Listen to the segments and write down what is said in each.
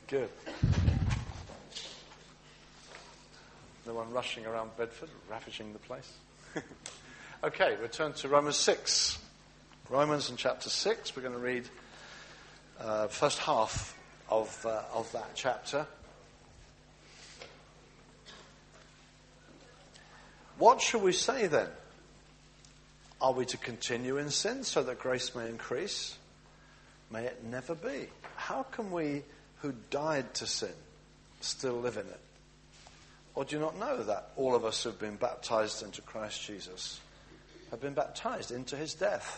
Good. No one rushing around Bedford, ravaging the place. Okay, we'll turn to Romans 6. Romans in chapter 6. We're going to read first half of that chapter. What shall we say then? Are we to continue in sin so that grace may increase? May it never be. How can we who died to sin still live in it? Or do you not know that all of us who have been baptized into Christ Jesus have been baptized into his death?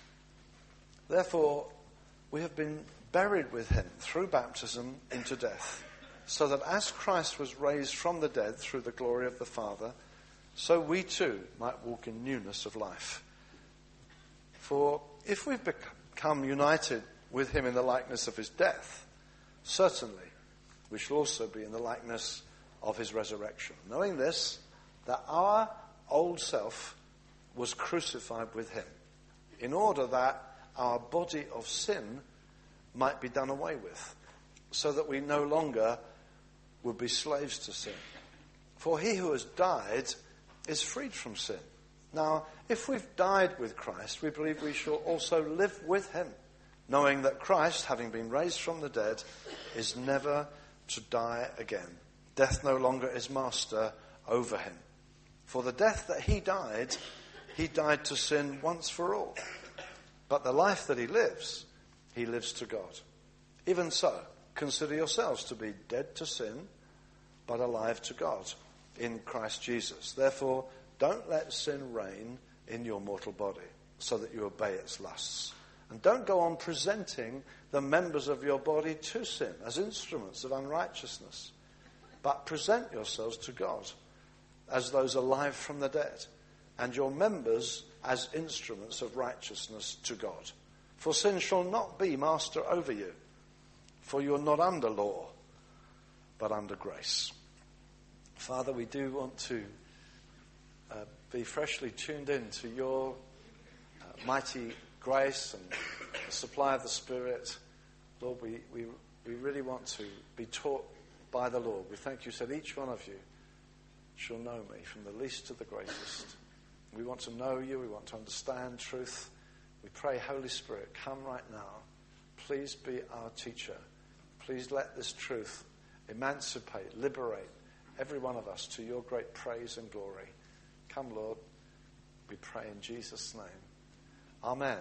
Therefore, we have been buried with him through baptism into death, so that as Christ was raised from the dead through the glory of the Father, so we too might walk in newness of life. For if we've become united with him in the likeness of his death, certainly we shall also be in the likeness of his resurrection, knowing this, that our old self was crucified with him, in order that our body of sin might be done away with, so that we no longer would be slaves to sin. For he who has died is freed from sin. Now, if we've died with Christ, we believe we shall also live with him, knowing that Christ, having been raised from the dead, is never to die again. Death no longer is master over him. For the death that he died to sin once for all. But the life that he lives to God. Even so, consider yourselves to be dead to sin, but alive to God in Christ Jesus. Therefore, don't let sin reign in your mortal body, so that you obey its lusts. And don't go on presenting the members of your body to sin as instruments of unrighteousness, but present yourselves to God as those alive from the dead, and your members as instruments of righteousness to God. For sin shall not be master over you, for you are not under law, but under grace. Father, we do want to be freshly tuned in to your mighty grace and the supply of the Spirit. Lord, we really want to be taught by the Lord. We thank you, said each one of you shall know me, from the least to the greatest. We want to know you. We want to understand truth. We pray, Holy Spirit, come right now. Please be our teacher. Please let this truth emancipate, liberate every one of us to your great praise and glory. Come, Lord, we pray in Jesus' name. Amen.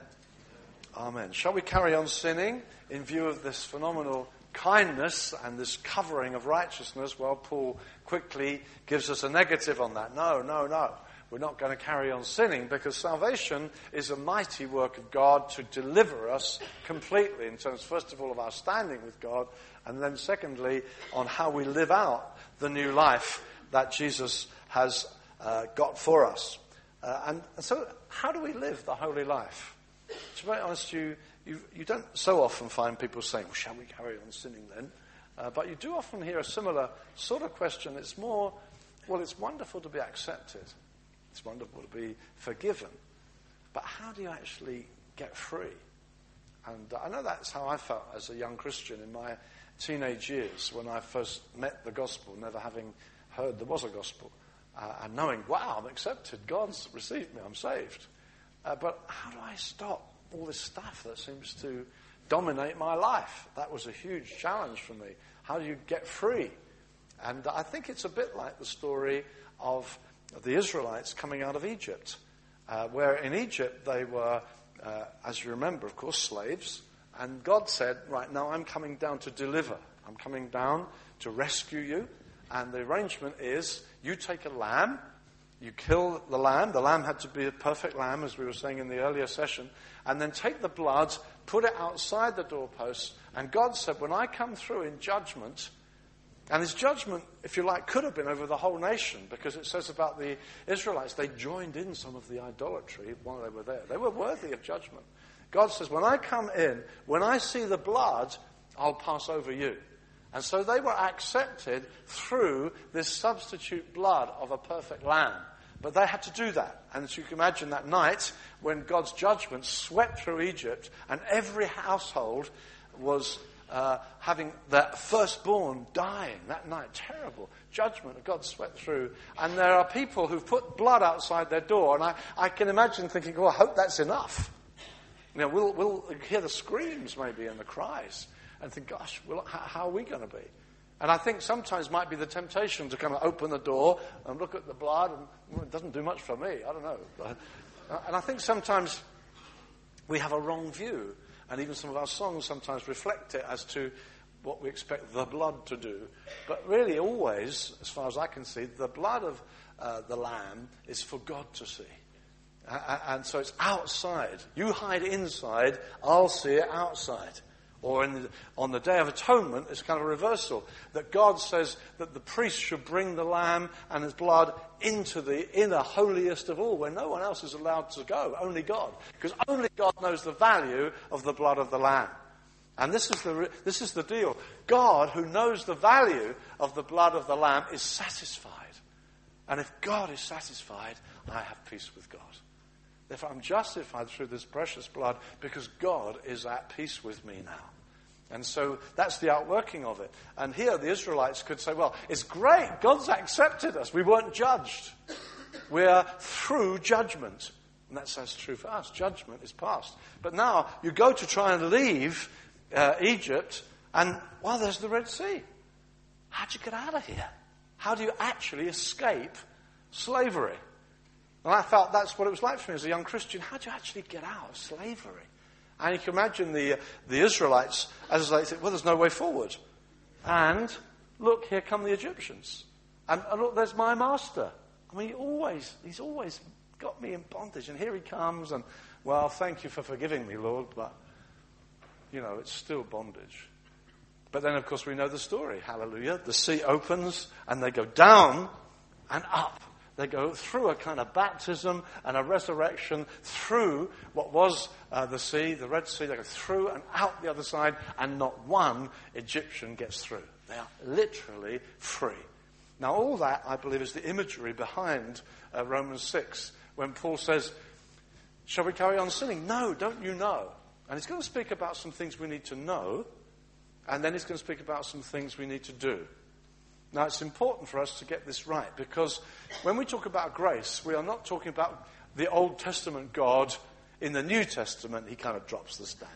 Amen. Shall we carry on sinning in view of this phenomenal kindness and this covering of righteousness? Well, Paul quickly gives us a negative on that. No. We're not going to carry on sinning, because salvation is a mighty work of God to deliver us completely in terms, first of all, of our standing with God, and then secondly, on how we live out the new life that Jesus has got for us. And so how do we live the holy life? To be honest, you don't so often find people saying, well, shall we carry on sinning then? But you do often hear a similar sort of question. It's more, well, it's wonderful to be accepted. It's wonderful to be forgiven. But how do you actually get free? And I know that's how I felt as a young Christian in my teenage years when I first met the gospel, never having heard there was a gospel. And knowing, wow, I'm accepted. God's received me. I'm saved. But how do I stop all this stuff that seems to dominate my life? That was a huge challenge for me. How do you get free? And I think it's a bit like the story of the Israelites coming out of Egypt, where in Egypt they were, as you remember, of course, slaves. And God said, right, now I'm coming down to deliver. I'm coming down to rescue you. And the arrangement is, you take a lamb, you kill the lamb. The lamb had to be a perfect lamb, as we were saying in the earlier session. And then take the blood, put it outside the doorpost. And God said, when I come through in judgment, and his judgment, if you like, could have been over the whole nation, because it says about the Israelites, they joined in some of the idolatry while they were there. They were worthy of judgment. God says, when I come in, when I see the blood, I'll pass over you. And so they were accepted through this substitute blood of a perfect lamb. But they had to do that. And as you can imagine, that night when God's judgment swept through Egypt and every household was having their firstborn dying that night. Terrible judgment of God swept through. And there are people who've put blood outside their door, and I can imagine thinking, I hope that's enough. We'll hear the screams maybe and the cries and think, gosh, how are we going to be? And I think sometimes might be the temptation to kind of open the door and look at the blood, and it doesn't do much for me. I don't know. And I think sometimes we have a wrong view, and even some of our songs sometimes reflect it as to what we expect the blood to do. But really always, as far as I can see, the blood of the Lamb is for God to see. And so it's outside. You hide inside, I'll see it outside. Or on the Day of Atonement, it's kind of a reversal. That God says that the priest should bring the lamb and his blood into the inner holiest of all, where no one else is allowed to go, only God. Because only God knows the value of the blood of the lamb. And this is the deal. God, who knows the value of the blood of the lamb, is satisfied. And if God is satisfied, I have peace with God. Therefore, I'm justified through this precious blood because God is at peace with me now. And so that's the outworking of it. And here the Israelites could say, well, it's great. God's accepted us. We weren't judged. We're through judgment. And that's as true for us. Judgment is past. But now you go to try and leave Egypt, and, well, there's the Red Sea. How do you get out of here? How do you actually escape slavery? And I felt that's what it was like for me as a young Christian. How do you actually get out of slavery? And you can imagine the Israelites as they think, well, there's no way forward. And look, here come the Egyptians. And look, there's my master. I mean, he's always got me in bondage. And here he comes, and, well, thank you for forgiving me, Lord, but, it's still bondage. But then, of course, we know the story. Hallelujah. The sea opens, and they go down and up. They go through a kind of baptism and a resurrection through what was the sea, the Red Sea. They go through and out the other side, and not one Egyptian gets through. They are literally free. Now, all that, I believe, is the imagery behind Romans 6, when Paul says, shall we carry on sinning? No, don't you know? And he's going to speak about some things we need to know, and then he's going to speak about some things we need to do. Now, it's important for us to get this right, because when we talk about grace, we are not talking about the Old Testament God. In the New Testament, he kind of drops the standard.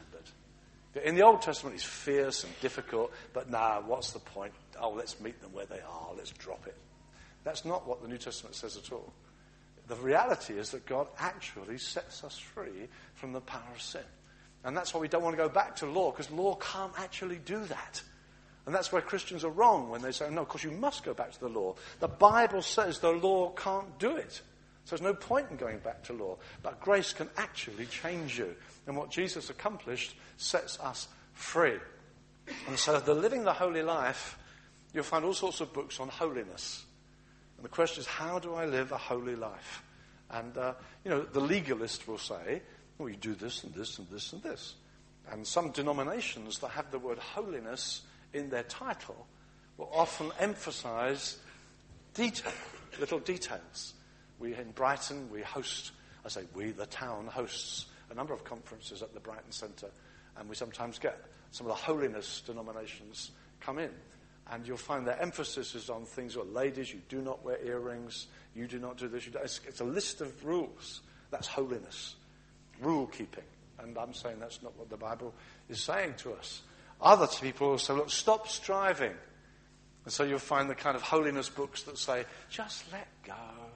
In the Old Testament, he's fierce and difficult, but what's the point? Oh, let's meet them where they are, let's drop it. That's not what the New Testament says at all. The reality is that God actually sets us free from the power of sin. And that's why we don't want to go back to law, because law can't actually do that. And that's where Christians are wrong when they say, no, of course you must go back to the law. The Bible says the law can't do it. So there's no point in going back to law. But grace can actually change you. And what Jesus accomplished sets us free. And so the Living the Holy Life, you'll find all sorts of books on holiness. And the question is, how do I live a holy life? And, the legalist will say, well, you do this and this and this and this. And some denominations that have the word holiness in their title will often emphasize detail, little details. We in Brighton, we host, the town hosts a number of conferences at the Brighton Centre, and we sometimes get some of the holiness denominations come in. And you'll find their emphasis is on things like, ladies, you do not wear earrings, you do not do this. It's a list of rules. That's holiness, rule keeping. And I'm saying that's not what the Bible is saying to us. Other people will say, look, stop striving. And so you'll find the kind of holiness books that say, just let go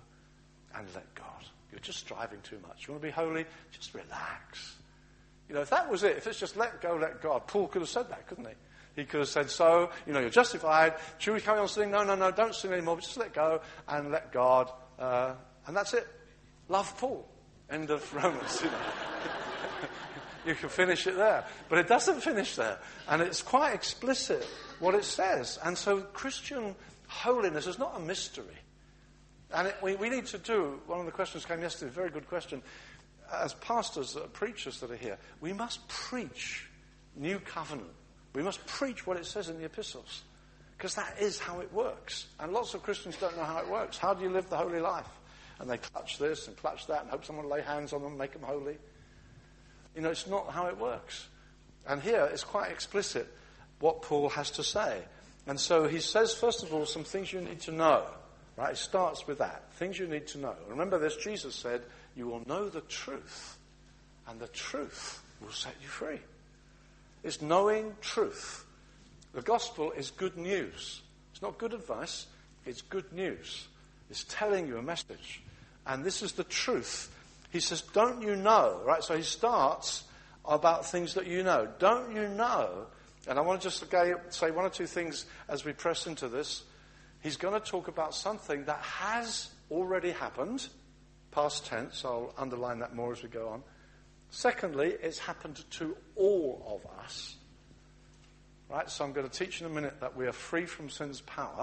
and let God. You're just striving too much. You want to be holy? Just relax. If that was it, if it's just let go, let God, Paul could have said that, couldn't he? He could have said, so, you're justified. Should we carry on sinning? No, don't sin anymore. But just let go and let God. And that's it. Love Paul. End of Romans. You can finish it there. But it doesn't finish there. And it's quite explicit what it says. And so Christian holiness is not a mystery. And we need to do, one of the questions came yesterday, a very good question. As pastors, preachers that are here, we must preach new covenant. We must preach what it says in the epistles. Because that is how it works. And lots of Christians don't know how it works. How do you live the holy life? And they clutch this and clutch that and hope someone will lay hands on them and make them holy. It's not how it works. And here it's quite explicit. what Paul has to say. And so he says, first of all, some things you need to know. Right? It starts with that. Things you need to know. Remember this, Jesus said, you will know the truth, and the truth will set you free. It's knowing truth. The gospel is good news. It's not good advice, it's good news. It's telling you a message. And this is the truth. He says, don't you know? Right? So he starts about things that you know. Don't you know? And I want to just say one or two things as we press into this. He's going to talk about something that has already happened, past tense. I'll underline that more as we go on. Secondly, it's happened to all of us. Right? So I'm going to teach in a minute that we are free from sin's power.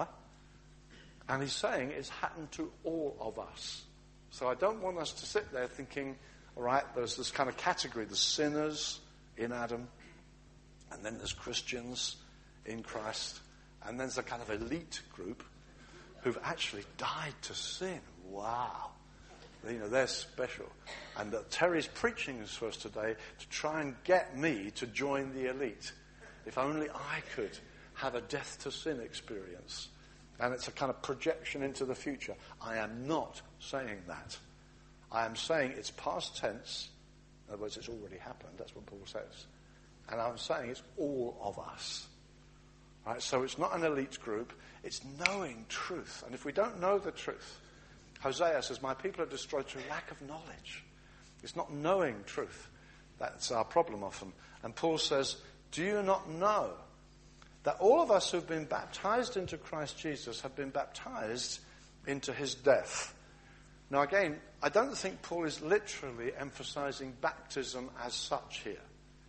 And he's saying it's happened to all of us. So I don't want us to sit there thinking, all right, there's this kind of category, the sinners in Adam, and then there's Christians in Christ, and then there's a kind of elite group who've actually died to sin. Wow. You know, they're special. And Terry's preaching this for us today to try and get me to join the elite. If only I could have a death to sin experience. And it's a kind of projection into the future. I am not saying that. I am saying it's past tense. In other words, it's already happened. That's what Paul says. And I'm saying it's all of us. Right? So it's not an elite group. It's knowing truth. And if we don't know the truth, Hosea says, my people are destroyed through lack of knowledge. It's not knowing truth. That's our problem often. And Paul says, do you not know that all of us who've been baptized into Christ Jesus have been baptized into his death? Now again, I don't think Paul is literally emphasizing baptism as such here.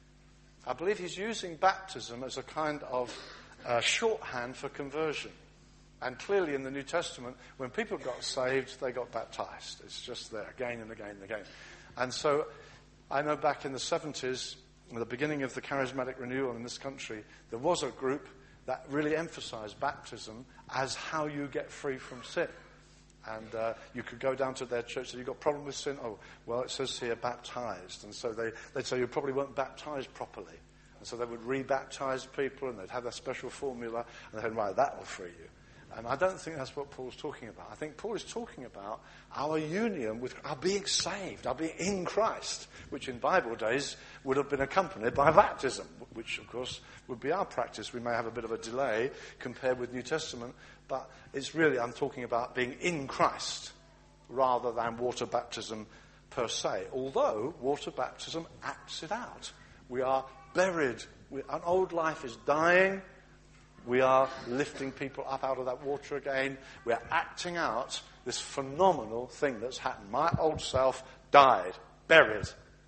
I believe he's using baptism as a kind of shorthand for conversion. And clearly in the New Testament, when people got saved, they got baptized. It's just there again and again and again. And so I know back in the 70s, at the beginning of the charismatic renewal in this country, there was a group that really emphasized baptism as how you get free from sin. And you could go down to their church, so you've got a problem with sin? Oh, well, it says here baptized. And so they'd say you probably weren't baptized properly. And so they would re-baptize people, and they'd have a special formula, and they'd say, right, that will free you. And I don't think that's what Paul's talking about. I think Paul is talking about our union with, our being saved, our being in Christ, which in Bible days would have been accompanied by baptism, which of course would be our practice. We may have a bit of a delay compared with New Testament, but it's really, I'm talking about being in Christ rather than water baptism per se. Although water baptism acts it out. We are buried. An old life is dying. We are lifting people up out of that water again. We are acting out this phenomenal thing that's happened. My old self died, buried,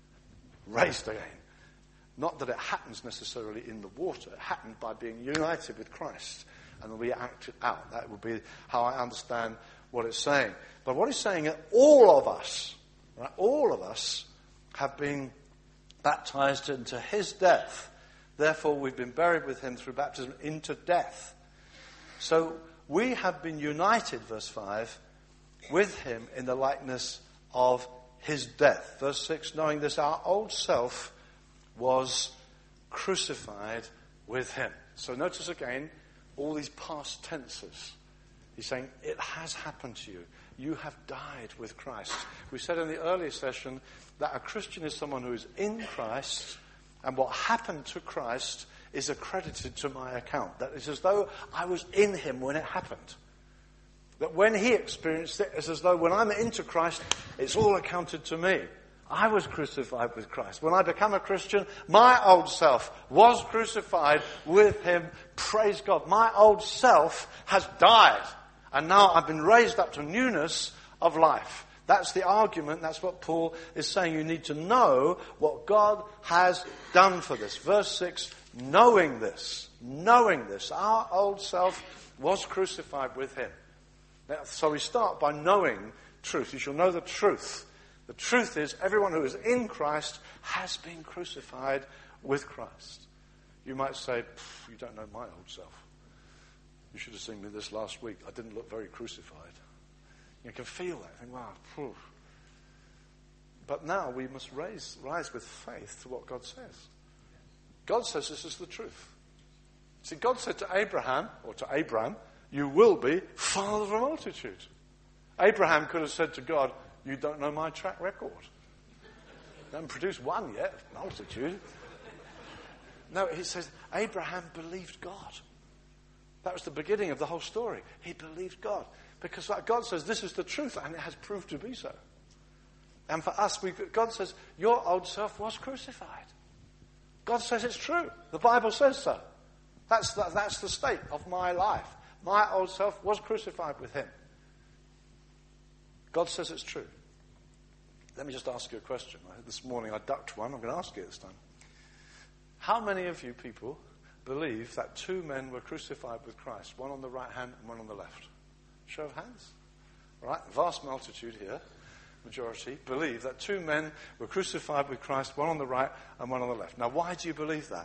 raised again. Not that it happens necessarily in the water. It happened by being united with Christ. And we act it out. That would be how I understand what it's saying. But what it's saying is all of us, right, all of us have been baptized into his death. Therefore, we've been buried with him through baptism into death. So we have been united, verse 5, with him in the likeness of his death. Verse 6, knowing this, our old self was crucified with him. So notice again, all these past tenses. He's saying, it has happened to you. You have died with Christ. We said in the earlier session that a Christian is someone who is in Christ, and what happened to Christ is accredited to my account. That is as though I was in him when it happened. That when he experienced it, it's as though when I'm into Christ, it's all accounted to me. I was crucified with Christ. When I become a Christian, my old self was crucified with him. Praise God. My old self has died. And now I've been raised up to newness of life. That's the argument. That's what Paul is saying. You need to know what God has done for this. Verse 6, knowing this, our old self was crucified with him. Now, so we start by knowing truth. You shall know the truth. The truth is everyone who is in Christ has been crucified with Christ. You might say, you don't know my old self. You should have seen me this last week. I didn't look very crucified. You can feel that. Think, wow. Phew. But now we must rise with faith to what God says. God says this is the truth. See, God said to Abraham, or to Abram, you will be father of a multitude. Abraham could have said to God, you don't know my track record. I haven't produced one yet, multitude. No, he says, Abraham believed God. That was the beginning of the whole story. He believed God. Because God says this is the truth, and it has proved to be so. And for us, God says, your old self was crucified. God says it's true. The Bible says so. That's the state of my life. My old self was crucified with him. God says it's true. Let me just ask you a question. This morning I ducked one. I'm going to ask you this time. How many of you people believe that two men were crucified with Christ, one on the right hand and one on the left? Show of hands. All right, vast multitude here, majority, believe that two men were crucified with Christ, one on the right and one on the left. Now, why do you believe that?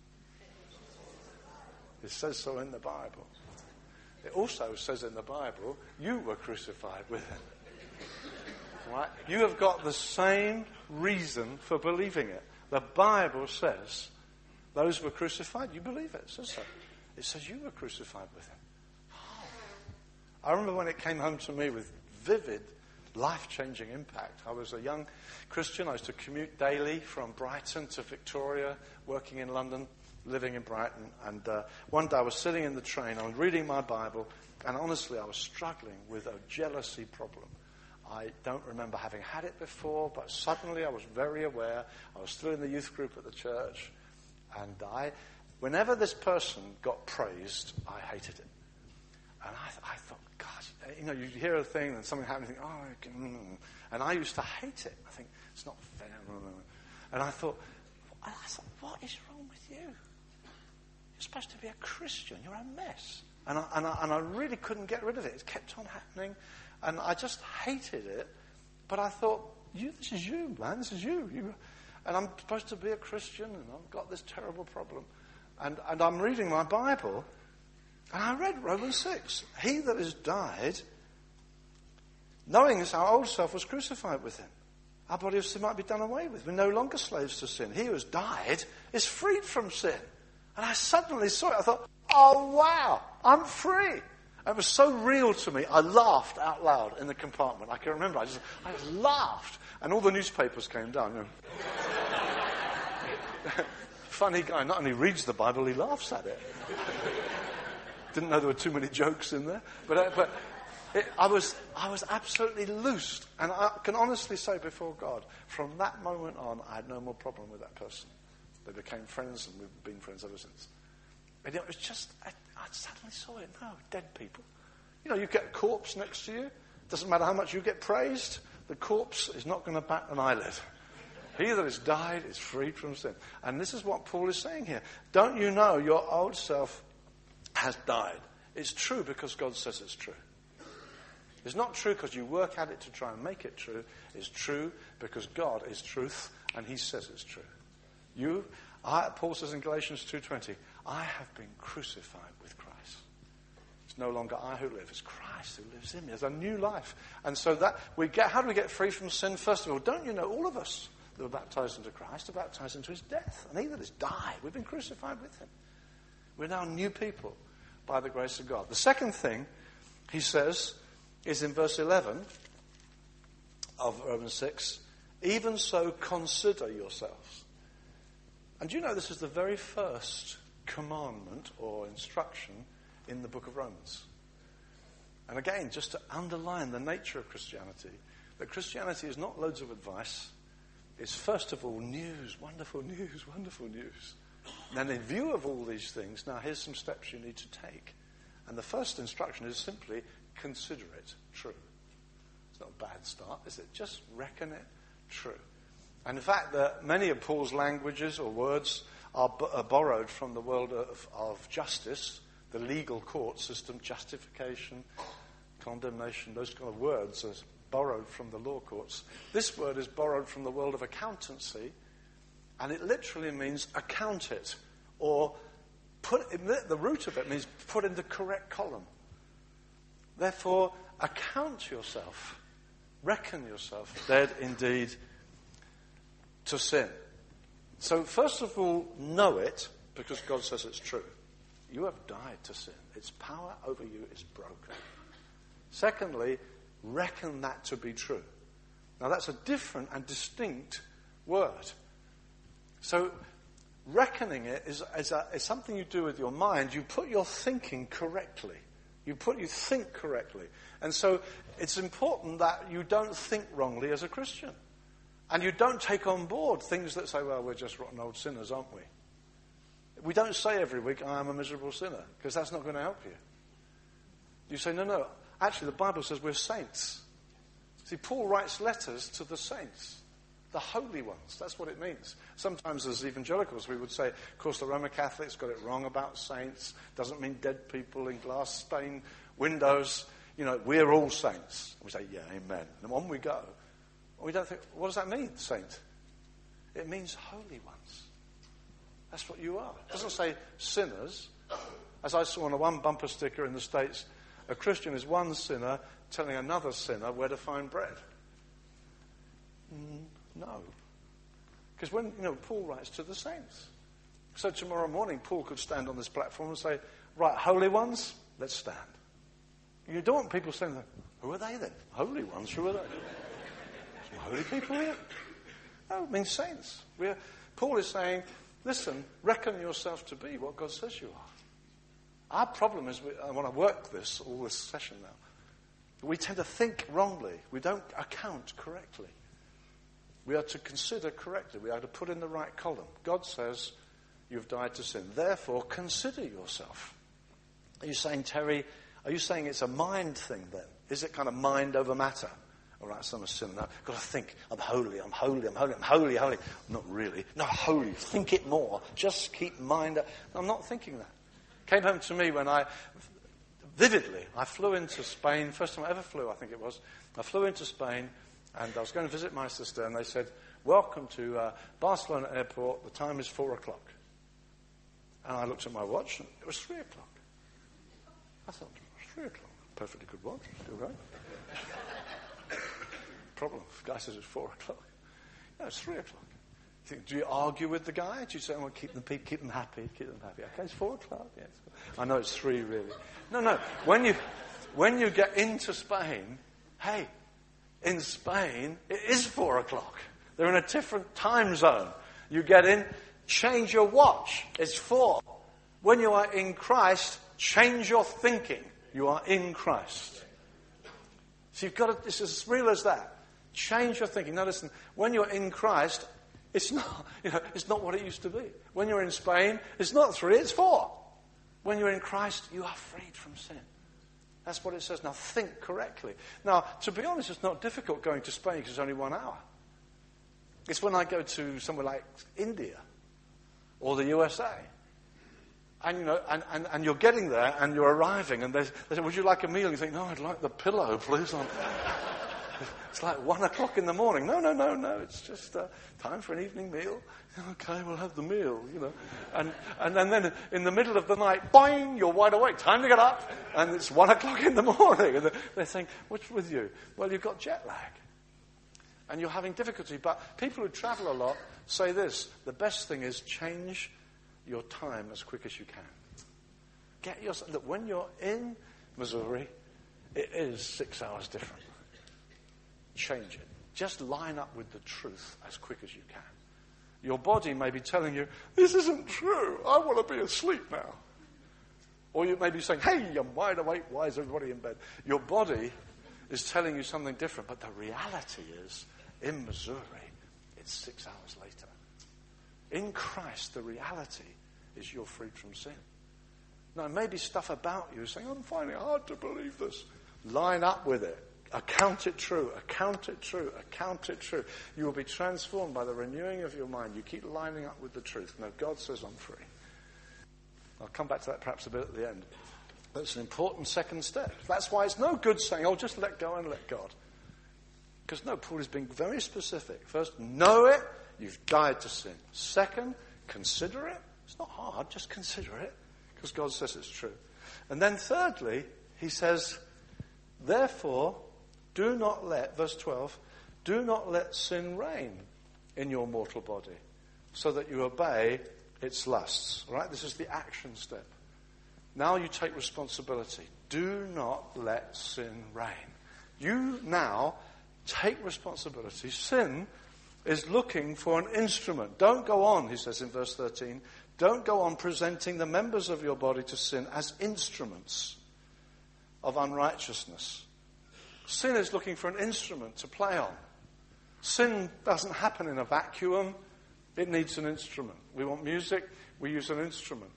It says so in the Bible. It also says in the Bible, you were crucified with him. Right? You have got the same reason for believing it. The Bible says those were crucified. You believe it. It says so. It says you were crucified with him. Oh. I remember when it came home to me with vivid, life-changing impact. I was a young Christian. I used to commute daily from Brighton to Victoria, working in London, living in Brighton. And one day I was sitting in the train. I was reading my Bible. And honestly, I was struggling with a jealousy problem. I don't remember having had it before, but suddenly I was very aware. I was still in the youth group at the church. And whenever this person got praised, I hated it. And I thought, gosh, you hear a thing and something happens, and you think, and I used to hate it. I think, it's not fair. And I thought, what is wrong with you? You're supposed to be a Christian. You're a mess. And I really couldn't get rid of it. It kept on happening. And I just hated it. But I thought, this is you, man. This is you. And I'm supposed to be a Christian, and I've got this terrible problem. And I'm reading my Bible, and I read Romans 6. He that has died, knowing this, our old self was crucified with him. Our body of sin might be done away with. We're no longer slaves to sin. He who has died is freed from sin. And I suddenly saw it. I thought, oh, wow, I'm free. It was so real to me, I laughed out loud in the compartment. I can remember, I just laughed. And all the newspapers came down. Funny guy, not only reads the Bible, he laughs at it. Didn't know there were too many jokes in there. But I was absolutely loosed. And I can honestly say before God, from that moment on, I had no more problem with that person. They became friends, and we've been friends ever since. And it was just, I suddenly saw it. No, dead people. You get a corpse next to you. Doesn't matter how much you get praised, the corpse is not going to bat an eyelid. He that has died is freed from sin. And this is what Paul is saying here. Don't you know your old self has died? It's true because God says it's true. It's not true because you work at it to try and make it true. It's true because God is truth and he says it's true. Paul says in Galatians 2:20, I have been crucified with Christ. It's no longer I who live, it's Christ who lives in me. There's a new life. And so how do we get free from sin? First of all, don't you know all of us that were baptized into Christ are baptized into his death. And he that has died, we've been crucified with him. We're now new people by the grace of God. The second thing he says is in verse 11 of Romans 6, even so consider yourselves. And do you know this is the very first commandment or instruction in the book of Romans? And again, just to underline the nature of Christianity, that Christianity is not loads of advice. It's first of all news, wonderful news, wonderful news. And in view of all these things, now here's some steps you need to take. And the first instruction is simply consider it true. It's not a bad start, is it? Just reckon it true. And in fact, many of Paul's languages or words are borrowed from the world of justice, the legal court system, justification, condemnation, those kind of words are borrowed from the law courts. This word is borrowed from the world of accountancy, and it literally means account it, or the root of it means put in the correct column. Therefore, account yourself, reckon yourself dead indeed to sin. So first of all, know it, because God says it's true. You have died to sin. Its power over you is broken. Secondly, reckon that to be true. Now that's a different and distinct word. So reckoning it is something you do with your mind. You put your thinking correctly. You think correctly. And so it's important that you don't think wrongly as a Christian. And you don't take on board things that say, well, we're just rotten old sinners, aren't we? We don't say every week, I am a miserable sinner, because that's not going to help you. You say, no, actually the Bible says we're saints. See, Paul writes letters to the saints, the holy ones. That's what it means. Sometimes as evangelicals we would say, of course the Roman Catholics got it wrong about saints. Doesn't mean dead people in glass-stained windows. We're all saints. We say, yeah, amen. And on we go. We don't think, what does that mean, saint? It means holy ones. That's what you are. It doesn't say sinners. As I saw on a one bumper sticker in the States, a Christian is one sinner telling another sinner where to find bread. No. Because when, Paul writes to the saints. So tomorrow morning, Paul could stand on this platform and say, right, holy ones, let's stand. You don't want people saying, who are they then? Holy ones, who are they? Some holy people here? No, it means saints. Paul is saying, listen, reckon yourself to be what God says you are. Our problem is, I want to work all this session now. We tend to think wrongly. We don't account correctly. We are to consider correctly. We are to put in the right column. God says, you've died to sin. Therefore, consider yourself. Are you saying, Terry, it's a mind thing then? Is it kind of mind over matter? All right, so I'm a sinner. Now, I've got to think, I'm holy. Not really. No, holy. Think it more. Just keep mind. I'm not thinking that. Came home to me when I flew into Spain. First time I ever flew, I think it was. I flew into Spain, and I was going to visit my sister, and they said, welcome to Barcelona Airport. The time is 4:00. And I looked at my watch, and it was 3:00. I thought, 3:00. Perfectly good watch. Still going. Problem. The guy says it's 4:00. No, it's 3:00. Do you argue with the guy? Do you say, well, keep them happy. Okay, it's 4:00. Yes. I know it's 3 really. No. When you get into Spain, hey, in Spain, it is 4:00. They're in a different time zone. You get in, change your watch. It's 4. When you are in Christ, change your thinking. You are in Christ. So you've got to, it's as real as that. Change your thinking. Now listen, when you're in Christ, it's not what it used to be. When you're in Spain, it's not 3, it's 4. When you're in Christ, you are freed from sin. That's what it says. Now think correctly. Now, to be honest, it's not difficult going to Spain because it's only 1 hour. It's when I go to somewhere like India or the USA. And and you're getting there and you're arriving and they say, would you like a meal? And you think, no, I'd like the pillow, please. It's like 1:00 in the morning. No. It's just time for an evening meal. Okay, we'll have the meal, And then in the middle of the night, boing, you're wide awake. Time to get up. And it's 1:00 in the morning. And they're saying, what's with you? Well, you've got jet lag. And you're having difficulty. But people who travel a lot say this. The best thing is change your time as quick as you can. Look, when you're in Missouri, it is 6 hours different. Change it. Just line up with the truth as quick as you can. Your body may be telling you, this isn't true. I want to be asleep now. Or you may be saying, hey, I'm wide awake. Why is everybody in bed? Your body is telling you something different. But the reality is, in Missouri, it's 6 hours later. In Christ, the reality is you're freed from sin. Now, maybe stuff about you is saying, I'm finding it hard to believe this. Line up with it. Account it true. You will be transformed by the renewing of your mind. You keep lining up with the truth. No, God says I'm free. I'll come back to that perhaps a bit at the end. But it's an important second step. That's why it's no good saying, just let go and let God. Because no, Paul is being very specific. First, know it. You've died to sin. Second, consider it. It's not hard. Just consider it. Because God says it's true. And then thirdly, he says, therefore, verse 12, do not let sin reign in your mortal body, so that you obey its lusts. All right? This is the action step. Now you take responsibility. Do not let sin reign. You now take responsibility. Sin is looking for an instrument. Don't go on, he says in verse 13, don't go on presenting the members of your body to sin as instruments of unrighteousness. Sin is looking for an instrument to play on. Sin doesn't happen in a vacuum. It needs an instrument. We want music, we use an instrument.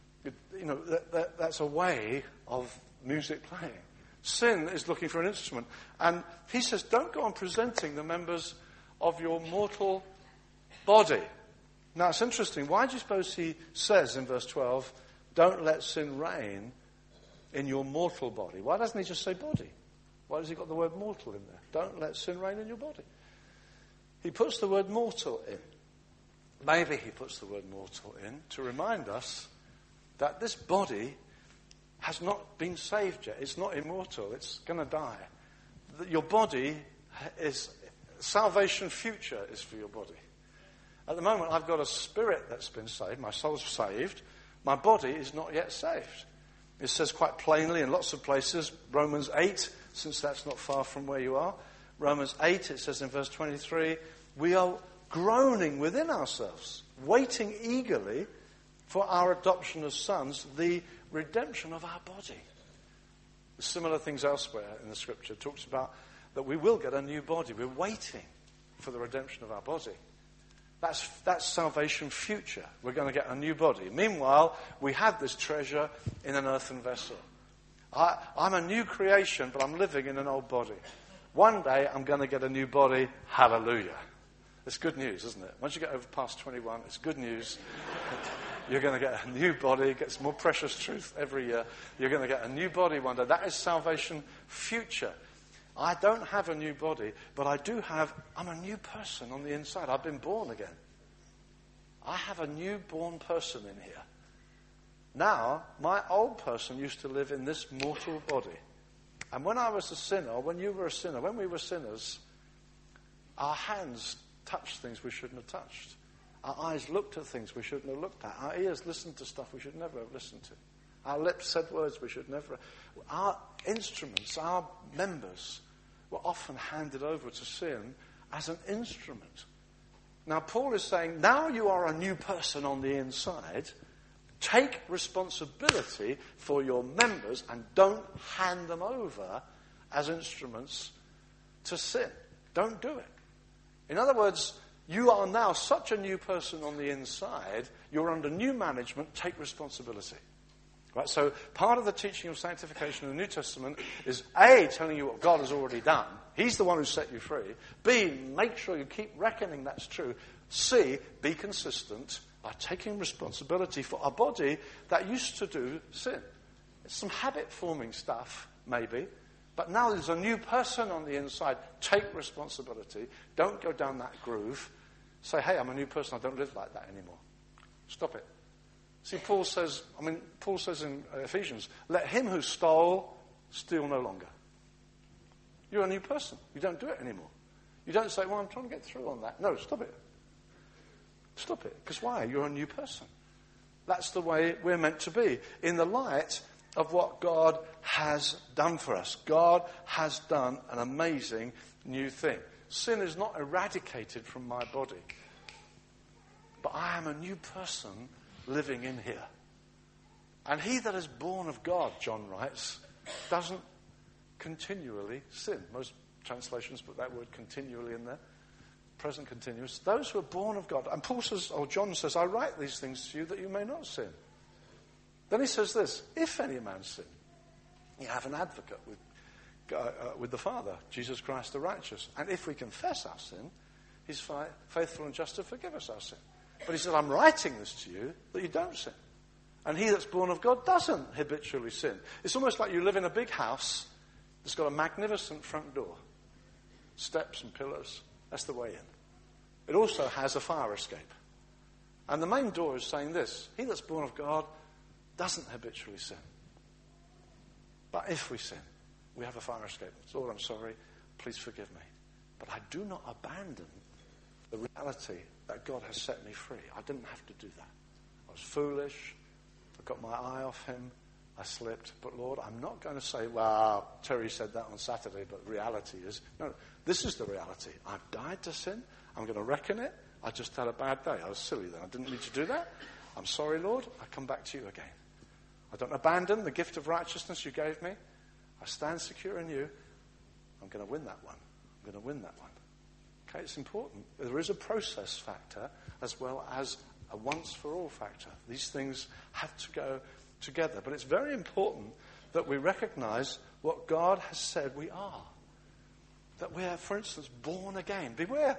That's a way of music playing. Sin is looking for an instrument. And he says, don't go on presenting the members of your mortal body. Now, it's interesting. Why do you suppose he says in verse 12, don't let sin reign in your mortal body? Why doesn't he just say body? Why has he got the word mortal in there? Don't let sin reign in your body. He puts the word mortal in. Maybe he puts the word mortal in to remind us that this body has not been saved yet. It's not immortal. It's going to die. Your body is, salvation future is for your body. At the moment, I've got a spirit that's been saved. My soul's saved. My body is not yet saved. It says quite plainly in lots of places, Romans 8, since that's not far from where you are. Romans 8, it says in verse 23, we are groaning within ourselves, waiting eagerly for our adoption as sons, the redemption of our body. Similar things elsewhere in the scripture. It talks about that we will get a new body. We're waiting for the redemption of our body. That's salvation future. We're going to get a new body. Meanwhile, we have this treasure in an earthen vessel. I'm a new creation, but I'm living in an old body. One day, I'm going to get a new body. Hallelujah. It's good news, isn't it? Once you get over past 21, it's good news. You're going to get a new body. It gets more precious truth every year. You're going to get a new body one day. That is salvation future. I don't have a new body, but I'm a new person on the inside. I've been born again. I have a newborn person in here. Now, my old person used to live in this mortal body. And when I was a sinner, when you were a sinner, when we were sinners, our hands touched things we shouldn't have touched. Our eyes looked at things we shouldn't have looked at. Our ears listened to stuff we should never have listened to. Our lips said words we should never have. Our instruments, our members, were often handed over to sin as an instrument. Now, Paul is saying, now you are a new person on the inside. Take responsibility for your members and don't hand them over as instruments to sin. Don't do it. In other words, you are now such a new person on the inside, you're under new management, take responsibility. Right? So part of the teaching of sanctification in the New Testament is A, telling you what God has already done. He's the one who set you free. B, make sure you keep reckoning that's true. C, be consistent by taking responsibility for a body that used to do sin. It's some habit-forming stuff, maybe. But now there's a new person on the inside. Take responsibility. Don't go down that groove. Say, hey, I'm a new person. I don't live like that anymore. Stop it. See, Paul says in Ephesians, let him who stole steal no longer. You're a new person. You don't do it anymore. You don't say, well, I'm trying to get through on that. No, stop it. Stop it. Because why? You're a new person. That's the way we're meant to be. In the light of what God has done for us. God has done an amazing new thing. Sin is not eradicated from my body. But I am a new person living in here. And he that is born of God, John writes, doesn't continually sin. Most translations put that word continually in there. Present continuous. Those who are born of God. And Paul says, or John says, I write these things to you that you may not sin. Then he says this, if any man sin, you have an advocate with the Father, Jesus Christ the righteous. And if we confess our sin, he's faithful and just to forgive us our sin. But he said, I'm writing this to you that you don't sin. And he that's born of God doesn't habitually sin. It's almost like you live in a big house that's got a magnificent front door. Steps and pillars. That's the way in. It also has a fire escape. And the main door is saying this, he that's born of God doesn't habitually sin. But if we sin, we have a fire escape. Lord, I'm sorry. Please forgive me. But I do not abandon the reality that God has set me free. I didn't have to do that. I was foolish. I got my eye off him. I slipped, but Lord, I'm not going to say, well, Terry said that on Saturday, but reality is, no, this is the reality. I've died to sin. I'm going to reckon it. I just had a bad day. I was silly then. I didn't need to do that. I'm sorry, Lord. I come back to you again. I don't abandon the gift of righteousness you gave me. I stand secure in you. I'm going to win that one. I'm going to win that one. Okay, it's important. There is a process factor as well as a once-for-all factor. These things have to go together. But it's very important that we recognize what God has said we are. That we're, for instance, born again. Beware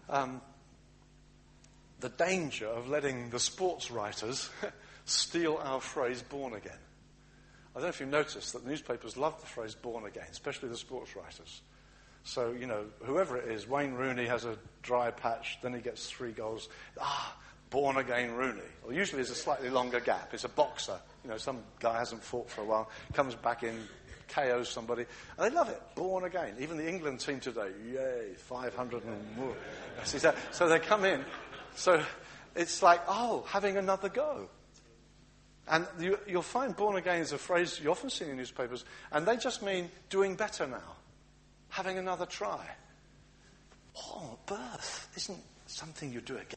the danger of letting the sports writers steal our phrase born again. I don't know if you've noticed that newspapers love the phrase born again, especially the sports writers. So, whoever it is, Wayne Rooney has a dry patch, then he gets 3 goals. Born again Rooney. Well, usually there's a slightly longer gap. It's a boxer. Some guy hasn't fought for a while, comes back in, KOs somebody, and they love it. Born again. Even the England team today, yay, 500 and more. So they come in. So it's like, having another go. And you'll find born again is a phrase you often see in newspapers, and they just mean doing better now, having another try. Birth isn't something you do again.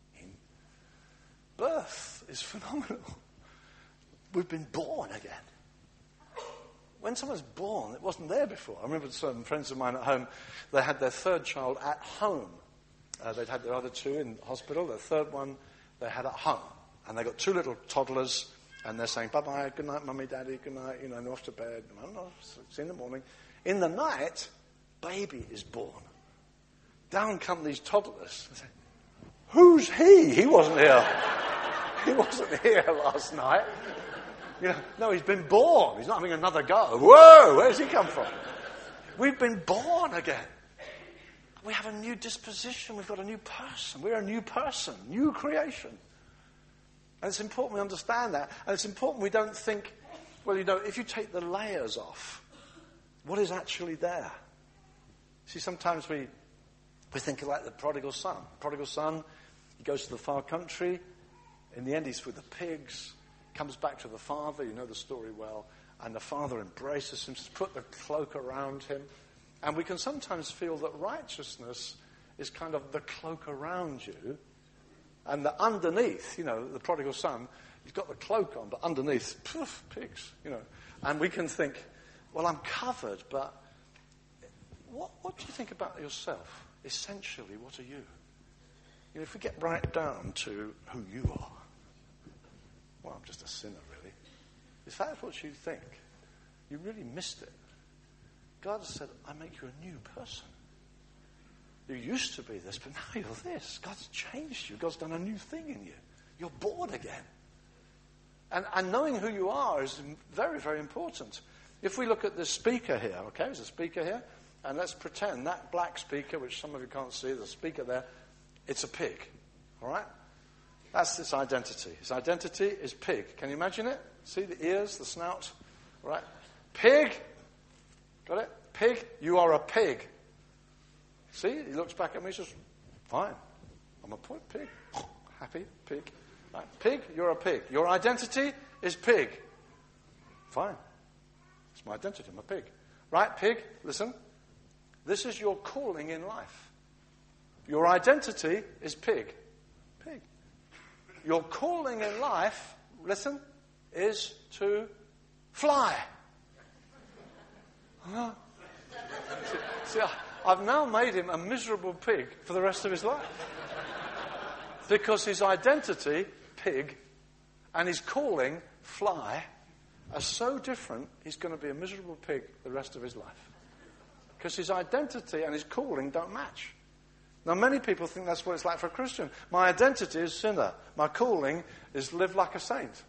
Birth is phenomenal. We've been born again. When someone's born, it wasn't there before. I remember some friends of mine at home, they had their 3rd child at home. They'd had their other 2 in hospital. Their 3rd one they had at home. And they got 2 little toddlers, and they're saying, bye-bye, good night, mummy, daddy, good night, and they're off to bed. I don't know, see in the morning. In the night, baby is born. Down come these toddlers. They say, who's he? He wasn't here. He wasn't here last night. No, he's been born. He's not having another go. Whoa, where's he come from? We've been born again. We have a new disposition. We've got a new person. We're a new person, new creation. And it's important we understand that. And it's important we don't think, if you take the layers off, what is actually there? See, sometimes we think like the prodigal son. Prodigal son, he goes to the far country. In the end, he's with the pigs. Comes back to the father. You know the story well. And the father embraces him, put the cloak around him. And we can sometimes feel that righteousness is kind of the cloak around you. And the underneath, the prodigal son, he's got the cloak on, but underneath, poof, pigs, And we can think, well, I'm covered, but what do you think about yourself? Essentially, what are you? If we get right down to who you are, well, I'm just a sinner, really. If that's what you think, you really missed it. God has said, I make you a new person. You used to be this, but now you're this. God's changed you. God's done a new thing in you. You're born again. And knowing who you are is very, very important. If we look at the speaker here, okay, there's a speaker here, and let's pretend that black speaker, which some of you can't see, the speaker there, it's a pig, all right? That's its identity. Its identity is pig. Can you imagine it? See the ears, the snout, all right? Pig, got it? Pig, you are a pig. See, he looks back at me and says, fine, I'm a pig. Happy, pig. Right. Pig, you're a pig. Your identity is pig. Fine. It's my identity, I'm a pig. Right, pig, listen. This is your calling in life. Your identity is pig. Pig. Your calling in life, listen, is to fly. Huh? See, I've now made him a miserable pig for the rest of his life. Because his identity, pig, and his calling, fly, are so different, he's going to be a miserable pig the rest of his life. Because his identity and his calling don't match. Now, many people think that's what it's like for a Christian. My identity is sinner. My calling is live like a saint.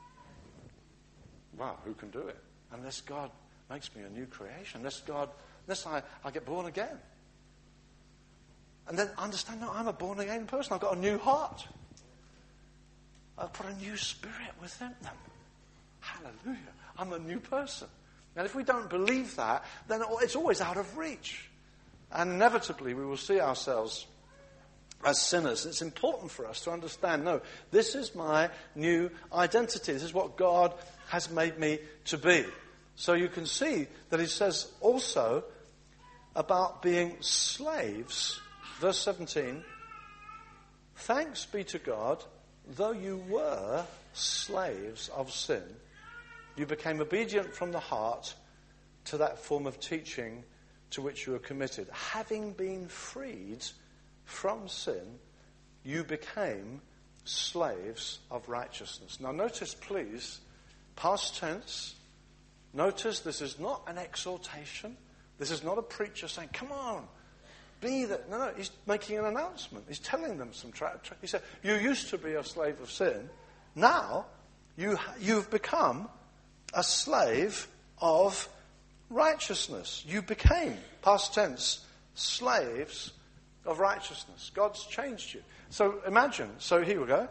Wow, who can do it? Unless God makes me a new creation. Unless I get born again. And then understand, no, I'm a born again person. I've got a new heart. I've put a new spirit within them. Hallelujah. I'm a new person. And if we don't believe that, then it's always out of reach. And inevitably we will see ourselves as sinners. It's important for us to understand, no, this is my new identity. This is what God has made me to be. So you can see that he says also about being slaves. Verse 17, thanks be to God, though you were slaves of sin, you became obedient from the heart to that form of teaching to which you were committed. Having been freed from sin, you became slaves of righteousness. Now notice, please, past tense. Notice this is not an exhortation. This is not a preacher saying, come on, be that. No, he's making an announcement. He's telling them some he said, you used to be a slave of sin. Now you've become a slave of righteousness. You became, past tense, slaves of righteousness. God's changed you. So imagine, so here we go.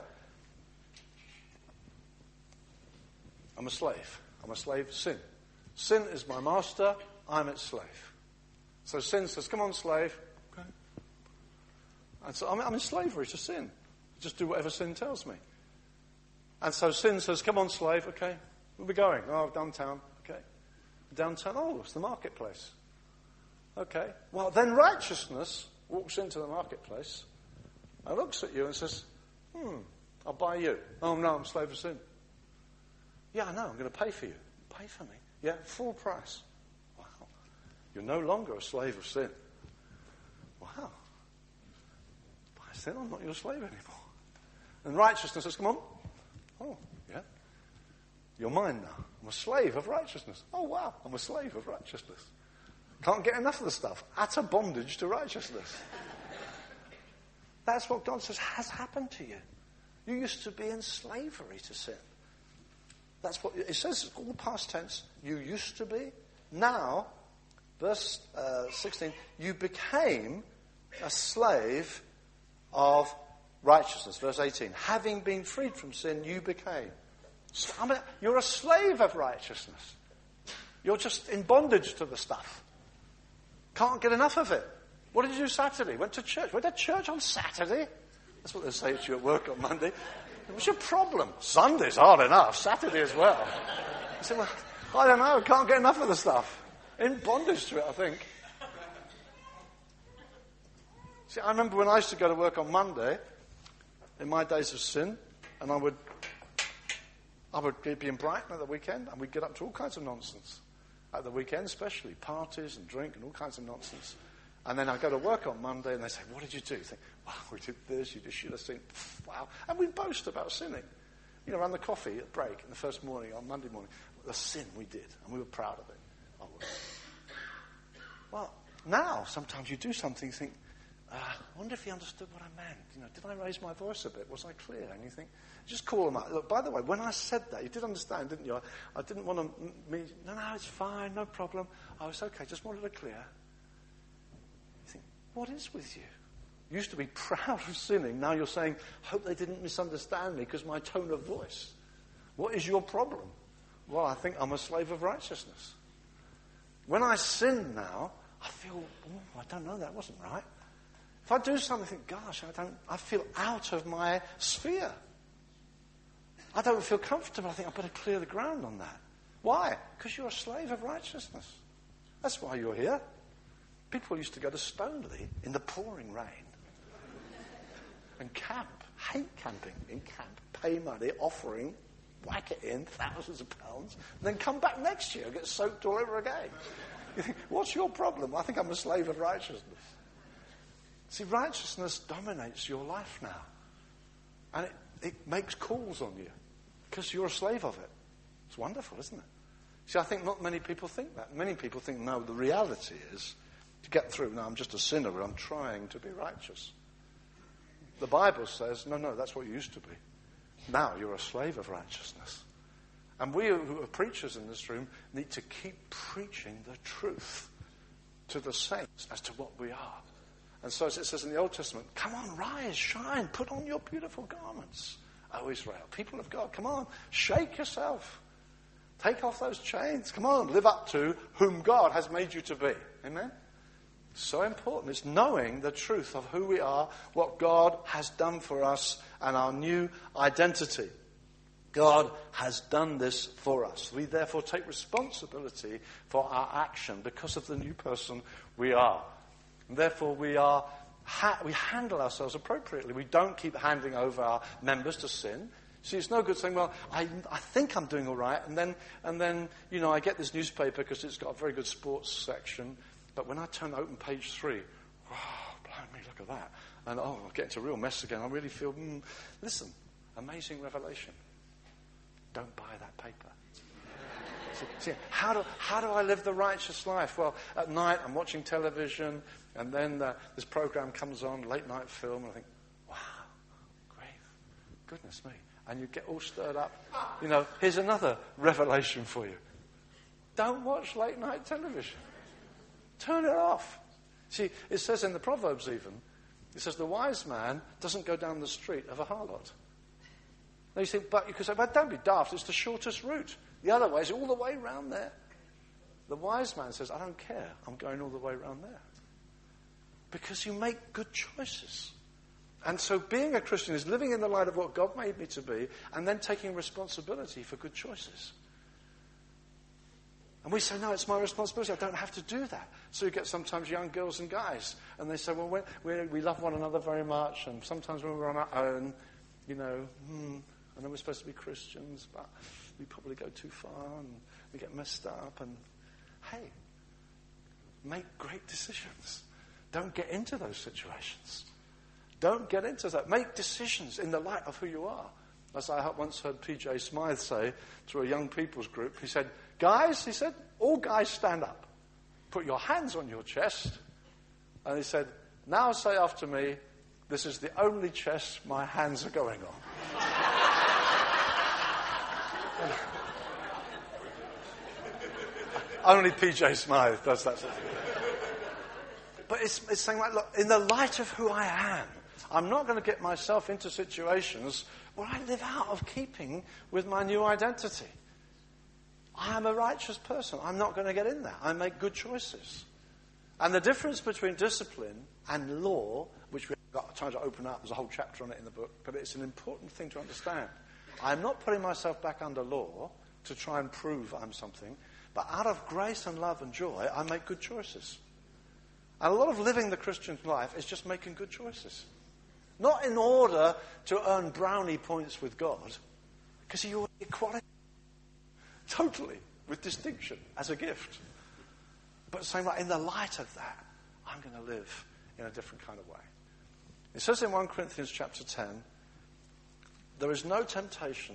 I'm a slave. I'm a slave of sin. Sin is my master. I'm its slave. So sin says, come on, slave. Okay. And so I'm in slavery to sin. Just do whatever sin tells me. And so sin says, come on, slave. Okay. Where are we going? Oh, downtown. Okay. Downtown. Oh, it's the marketplace. Okay. Well, then righteousness walks into the marketplace and looks at you and says, I'll buy you. Oh, no, I'm a slave of sin. Yeah, I know. I'm going to pay for you. Pay for me. Yeah, full price. Wow. You're no longer a slave of sin. Wow. By sin, I'm not your slave anymore. And righteousness says, come on. Oh, yeah. You're mine now. I'm a slave of righteousness. Oh, wow. I'm a slave of righteousness. Can't get enough of the stuff. Utter bondage to righteousness. That's what God says has happened to you. You used to be in slavery to sin. That's what it says, all past tense. You used to be. Now, verse 16, you became a slave of righteousness. Verse 18, having been freed from sin, you became. You're a slave of righteousness. You're just in bondage to the stuff. Can't get enough of it. What did you do Saturday? Went to church. Went to church on Saturday? That's what they say to you at work on Monday. What's your problem? Sunday's hard enough. Saturday as well. I said, well, I don't know. Can't get enough of the stuff. In bondage to it, I think. See, I remember when I used to go to work on Monday, in my days of sin, and I would be in Brighton at the weekend, and we'd get up to all kinds of nonsense. At the weekend especially, parties and drink and all kinds of nonsense. And then I go to work on Monday and they say, what did you do? You think, wow, we did this, you just should have seen, wow. And we boast about sinning. You know, around the coffee at break in the first morning, on Monday morning, the sin we did, and we were proud of it. Oh, well, now sometimes you do something, you think, I wonder if he understood what I meant. You know, did I raise my voice a bit? Was I clear? And you think, just call him out. Look, by the way, when I said that, you did understand, didn't you? I didn't want to no, it's fine, no problem. I was okay, just wanted to clear. You think, what is with you? You used to be proud of sinning. Now you're saying, hope they didn't misunderstand me because my tone of voice. What is your problem? Well, I think I'm a slave of righteousness. When I sin now, I feel, I don't know, that wasn't right. If I do something, I think, gosh, I feel out of my sphere. I don't feel comfortable. I think I better clear the ground on that. Why? Because you're a slave of righteousness. That's why you're here. People used to go to Stoneleigh in the pouring rain and camp. Hate camping in camp. Pay money, offering, whack it in, thousands of pounds, and then come back next year and get soaked all over again. You think, what's your problem? I think I'm a slave of righteousness. See, righteousness dominates your life now. And it makes calls on you because you're a slave of it. It's wonderful, isn't it? See, I think not many people think that. Many people think, no, the reality is to get through, no, I'm just a sinner, but I'm trying to be righteous. The Bible says, no, that's what you used to be. Now you're a slave of righteousness. And we who are preachers in this room need to keep preaching the truth to the saints as to what we are. And so as it says in the Old Testament, come on, rise, shine, put on your beautiful garments. O Israel, people of God, come on, shake yourself. Take off those chains. Come on, live up to whom God has made you to be. Amen? So important. It's knowing the truth of who we are, what God has done for us, and our new identity. God has done this for us. We therefore take responsibility for our action because of the new person we are. And therefore we handle ourselves appropriately. We don't keep handing over our members to sin. See, it's no good saying, well, I think I'm doing all right, and then I get this newspaper because it's got a very good sports section, but when I turn to open page 3, wow, blimey, look at that. And I get into a real mess again. I really feel, listen, amazing revelation. Don't buy that paper. See, how do I live the righteous life? Well, at night I'm watching television, and then this program comes on, late night film, and I think, wow, great, goodness me. And you get all stirred up. Here's another revelation for you. Don't watch late night television. Turn it off. See, it says in the Proverbs even, it says the wise man doesn't go down the street of a harlot. Now you say, you could say, but don't be daft, it's the shortest route. The other way is all the way around there. The wise man says, I don't care, I'm going all the way around there. Because you make good choices. And so being a Christian is living in the light of what God made me to be, and then taking responsibility for good choices. And we say, no, it's my responsibility, I don't have to do that. So you get sometimes young girls and guys, and they say, well, we love one another very much, and sometimes when we're on our own, I know we're supposed to be Christians, but we probably go too far, and we get messed up, and hey, make great decisions. Don't get into those situations. Don't get into that. Make decisions in the light of who you are. As I once heard P.J. Smythe say to a young people's group, he said, guys, all guys stand up. Put your hands on your chest. And he said, now say after me, this is the only chest my hands are going on. Only P.J. Smythe does that sort of thing. But it's saying, like, look, in the light of who I am, I'm not going to get myself into situations where I live out of keeping with my new identity. I am a righteous person. I'm not going to get in that. I make good choices. And the difference between discipline and law, which we've got time to open up, there's a whole chapter on it in the book, but it's an important thing to understand. I'm not putting myself back under law to try and prove I'm something, but out of grace and love and joy, I make good choices. And a lot of living the Christian life is just making good choices. Not in order to earn brownie points with God, because He already equality. Totally, with distinction, as a gift. But saying, like, in the light of that, I'm going to live in a different kind of way. It says in 1 Corinthians chapter 10, there is no temptation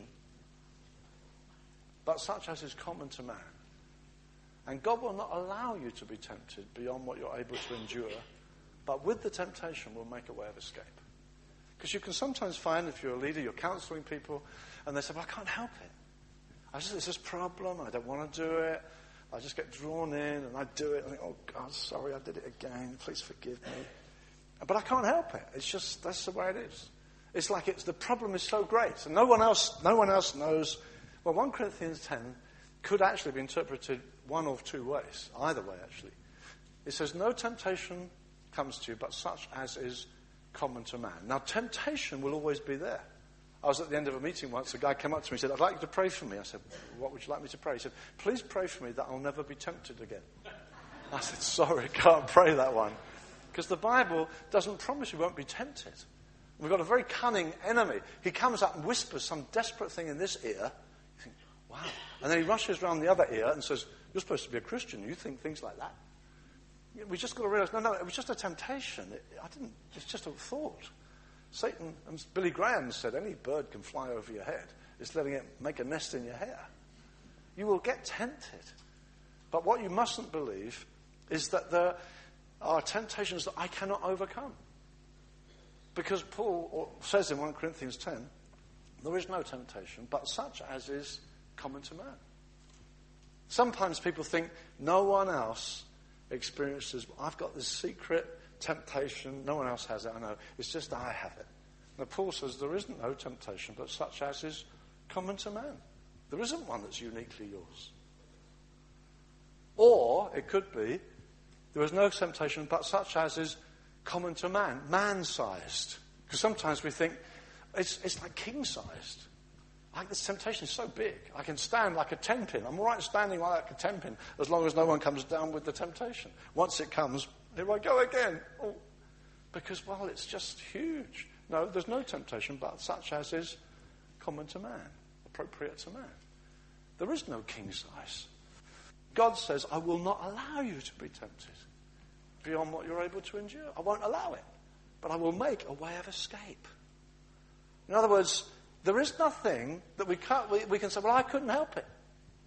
but such as is common to man. And God will not allow you to be tempted beyond what you're able to endure, but with the temptation will make a way of escape. Because you can sometimes find, if you're a leader, you're counseling people, and they say, well, I can't help it. It's this problem, I don't want to do it. I just get drawn in, and I do it, and I think, oh, God, sorry, I did it again. Please forgive me. But I can't help it. It's just, that's the way it is. It's like the problem is so great, and no one else knows. Well, 1 Corinthians 10 could actually be interpreted one of two ways, either way, actually. It says, no temptation comes to you, but such as is common to man. Now, temptation will always be there. I was at the end of a meeting once, a guy came up to me and said, I'd like you to pray for me. I said, what would you like me to pray? He said, please pray for me that I'll never be tempted again. I said, sorry, can't pray that one. Because the Bible doesn't promise you won't be tempted. We've got a very cunning enemy. He comes up and whispers some desperate thing in this ear. You think, wow. And then he rushes around the other ear and says, you're supposed to be a Christian. You think things like that. We just got to realize, no, it was just a temptation. It's just a thought. Satan, and Billy Graham said, any bird can fly over your head. It's letting it make a nest in your hair. You will get tempted. But what you mustn't believe is that there are temptations that I cannot overcome. Because Paul says in 1 Corinthians 10, there is no temptation, but such as is common to man. Sometimes people think no one else experiences, I've got this secret temptation, no one else has it, I know, it's just I have it. Now Paul says there isn't no temptation, but such as is common to man. There isn't one that's uniquely yours. Or it could be, there is no temptation, but such as is common to man, man-sized. Because sometimes we think, it's like king-sized. Like this temptation is so big. I can stand like a 10-pin. I'm all right standing like a 10-pin as long as no one comes down with the temptation. Once it comes, here I go again. Oh. Because, well, it's just huge. No, there's no temptation but such as is common to man, appropriate to man. There is no king size. God says, I will not allow you to be tempted beyond what you're able to endure. I won't allow it. But I will make a way of escape. In other words, there is nothing that we can say, well, I couldn't help it.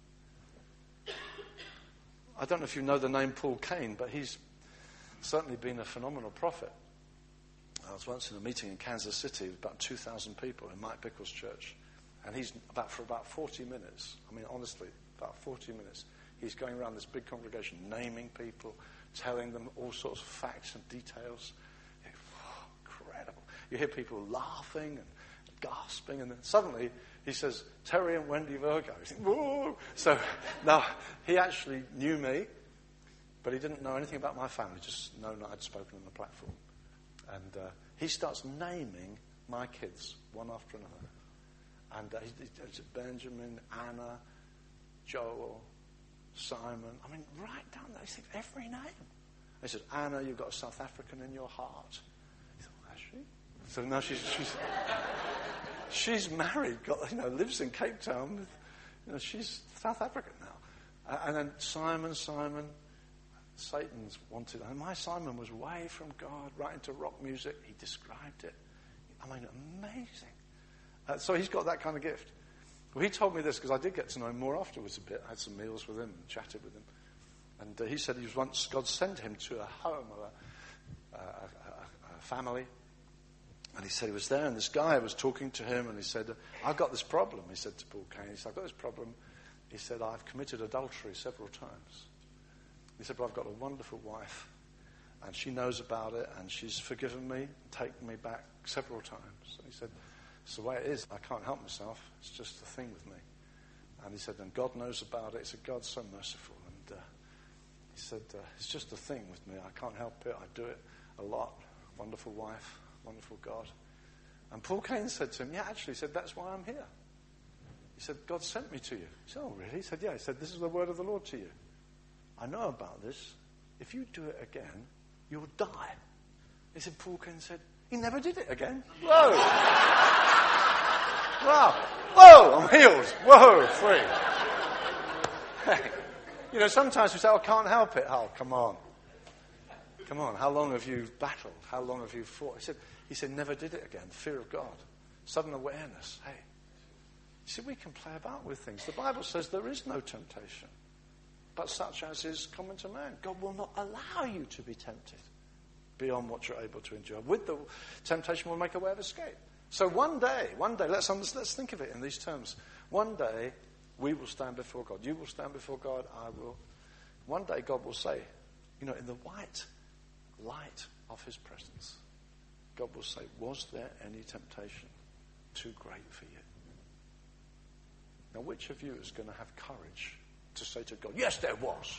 I don't know if you know the name Paul Cain, but he's certainly been a phenomenal prophet. I was once in a meeting in Kansas City with about 2,000 people in Mike Bickle's church. And he's for about 40 minutes, I mean, honestly, about 40 minutes, he's going around this big congregation, naming people, telling them all sorts of facts and details. Incredible. You hear people laughing and gasping, and then suddenly he says, Terry and Wendy Virgo. You think, whoa! So now he actually knew me, but he didn't know anything about my family, just known that I'd spoken on the platform. And he starts naming my kids one after another. And it's Benjamin, Anna, Joel, Simon. I mean, right down there. He said every name. He said, Anna, you've got a South African in your heart. He thought, has she? So now she's married, lives in Cape Town. She's South African now. And then Simon, Satan's wanted. And my Simon was way from God, right into rock music. He described it. I mean, amazing. So he's got that kind of gift. Well, he told me this because I did get to know him more afterwards a bit. I had some meals with him and chatted with him. And he said God sent him to a home of a family. And he said he was there, and this guy was talking to him, and he said, I've got this problem, he said to Paul Cain. He said, I've got this problem. He said, I've committed adultery several times. He said, but I've got a wonderful wife, and she knows about it, and she's forgiven me, taken me back several times. And he said, it's the way it is. I can't help myself. It's just a thing with me. And he said, and God knows about it. He said, God's so merciful. And he said, it's just a thing with me. I can't help it. I do it a lot. Wonderful wife, wonderful God. And Paul Cain said to him, yeah, actually, he said, that's why I'm here. He said, God sent me to you. He said, oh, really? He said, yeah. He said, this is the word of the Lord to you. I know about this. If you do it again, you'll die. He said, Paul Cain said, he never did it again. Whoa! Wow. Whoa, I'm healed. Whoa, free. Hey. Sometimes we say, I can't help it. Oh, come on. Come on. How long have you battled? How long have you fought? He said, never did it again. Fear of God. Sudden awareness. Hey. You see, we can play about with things. The Bible says there is no temptation, but such as is common to man. God will not allow you to be tempted beyond what you're able to endure. With the temptation, we'll make a way of escape. So one day, let's think of it in these terms. One day, we will stand before God. You will stand before God. I will. One day, God will say, in the white light of his presence, God will say, was there any temptation too great for you? Now, which of you is going to have courage to say to God, yes, there was?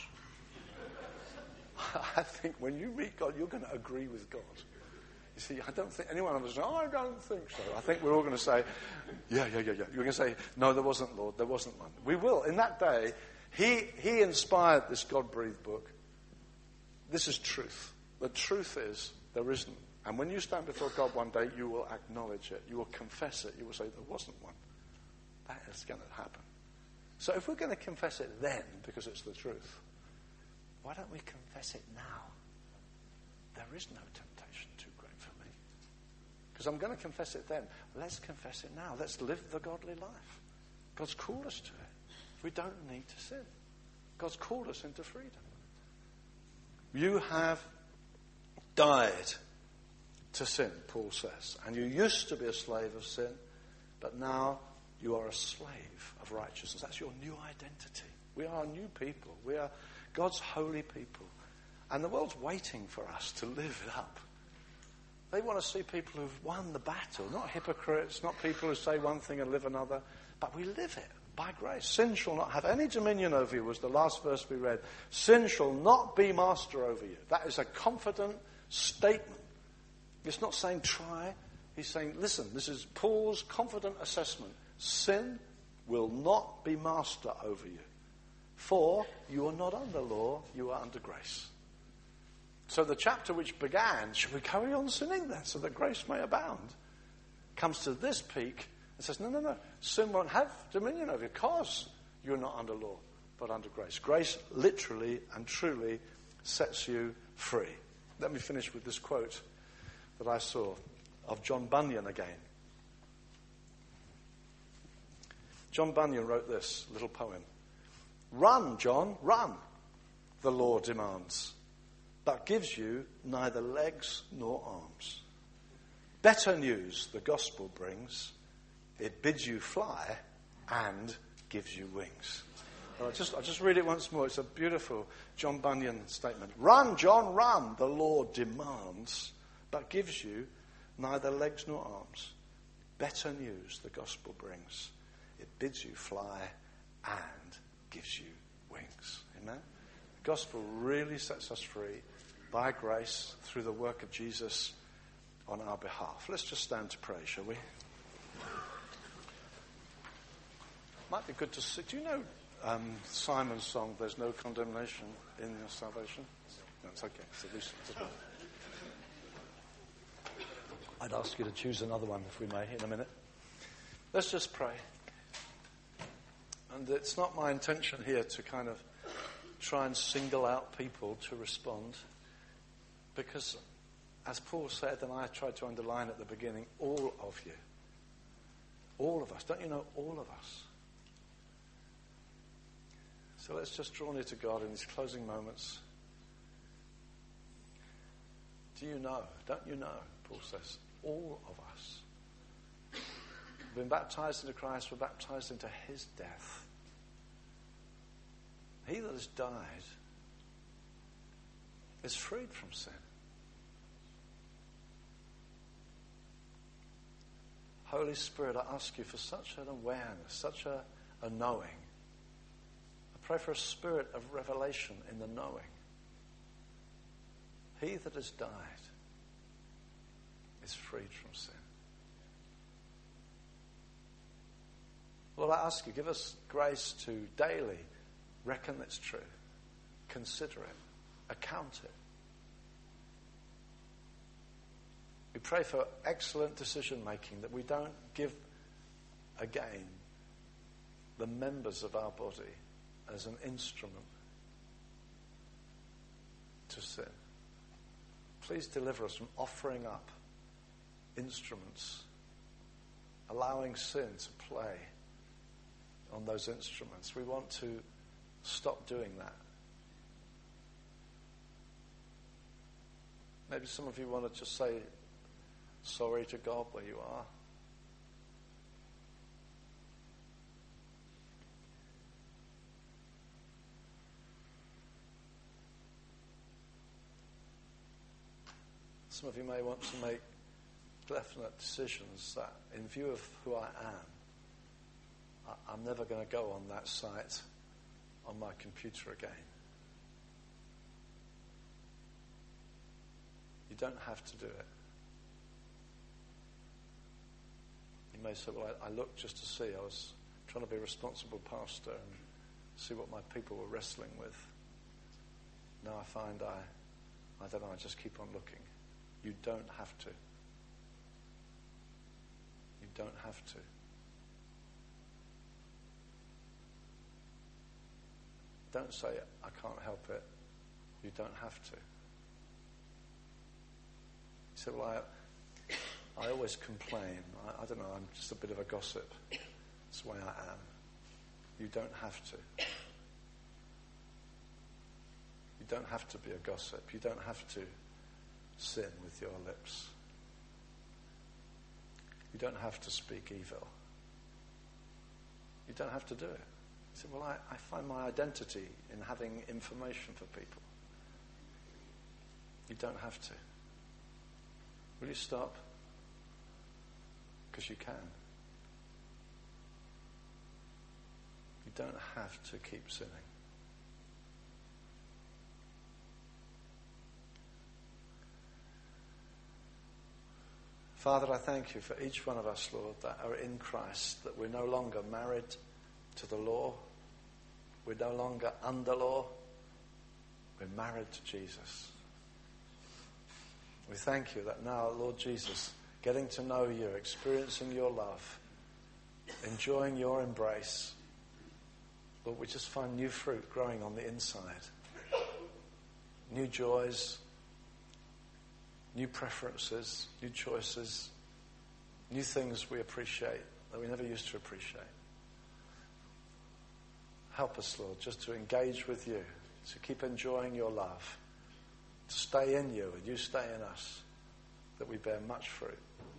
I think when you meet God, you're going to agree with God. You see, I don't think anyone of us say, I don't think so. I think we're all going to say, yeah. You're going to say, no, there wasn't, Lord. There wasn't one. We will. In that day, he inspired this God-breathed book. This is truth. The truth is, there isn't. And when you stand before God one day, you will acknowledge it. You will confess it. You will say, there wasn't one. That is going to happen. So if we're going to confess it then, because it's the truth, why don't we confess it now? There is no temptation too great for me. Because I'm going to confess it then. Let's confess it now. Let's live the godly life. God's called us to it. We don't need to sin. God's called us into freedom. You have died to sin, Paul says. And you used to be a slave of sin, but now you are a slave of righteousness. That's your new identity. We are a new people. We are God's holy people. And the world's waiting for us to live it up. They want to see people who've won the battle, not hypocrites, not people who say one thing and live another, but we live it by grace. Sin shall not have any dominion over you, was the last verse we read. Sin shall not be master over you. That is a confident statement. It's not saying try. He's saying, listen, this is Paul's confident assessment. sin will not be master over you. For you are not under law, you are under grace. So the chapter which began, should we carry on sinning then so that grace may abound, comes to this peak and says, no, sin won't have dominion over you because you're not under law, but under grace. Grace literally and truly sets you free. Let me finish with this quote that I saw of John Bunyan again. John Bunyan wrote this little poem. Run, John, run, the law demands, but gives you neither legs nor arms. Better news the gospel brings. It bids you fly and gives you wings. I'll just read it once more. It's a beautiful John Bunyan statement. Run, John, run, the law demands, but gives you neither legs nor arms. Better news the gospel brings. It bids you fly and gives you wings. Amen? The gospel really sets us free by grace through the work of Jesus on our behalf. Let's just stand to pray, shall we? Might be good to see. Do you know Simon's song, There's No Condemnation in Your Salvation? No, it's okay. It's at least it's I'd ask you to choose another one, if we may, in a minute. Let's just pray. And it's not my intention here to kind of try and single out people to respond, because, as Paul said, and I tried to underline at the beginning, all of you, all of us, don't you know, all of us. So let's just draw near to God in these closing moments. Do you know, don't you know, Paul says, all of us have been baptized into Christ, we're baptized into his death. He that has died is freed from sin. Holy Spirit, I ask you for such an awareness, such a knowing. I pray for a spirit of revelation in the knowing. He that has died is freed from sin. Lord, I ask you, give us grace to daily reckon it's true, consider it, account it. We pray for excellent decision making, that we don't give again the members of our body as an instrument to sin. Please deliver us from offering up instruments, allowing sin to play on those instruments. We want to stop doing that. Maybe some of you want to just say sorry to God where you are. Some of you may want to make definite decisions that, in view of who I am, I'm never going to go on that site on my computer again. You don't have to do it. You may say, well, I looked just to see. I was trying to be a responsible pastor and see what my people were wrestling with. Now I find I don't know, I just keep on looking. You don't have to. You don't have to. Don't say, I can't help it. You don't have to. You say, well, I always complain. I don't know, I'm just a bit of a gossip. That's the way I am. You don't have to. You don't have to be a gossip. You don't have to sin with your lips. You don't have to speak evil. You don't have to do it. You say, well, I find my identity in having information for people. You don't have to. Will you stop? Because you can. You don't have to keep sinning. Father, I thank you for each one of us, Lord, that are in Christ, that we're no longer married to the law. We're no longer under law. We're married to Jesus. We thank you that now, Lord Jesus, getting to know you, experiencing your love, enjoying your embrace, Lord, we just find new fruit growing on the inside. New joys, new preferences, new choices, new things we appreciate that we never used to appreciate. Help us, Lord, just to engage with you, to keep enjoying your love, to stay in you and you stay in us, that we bear much fruit.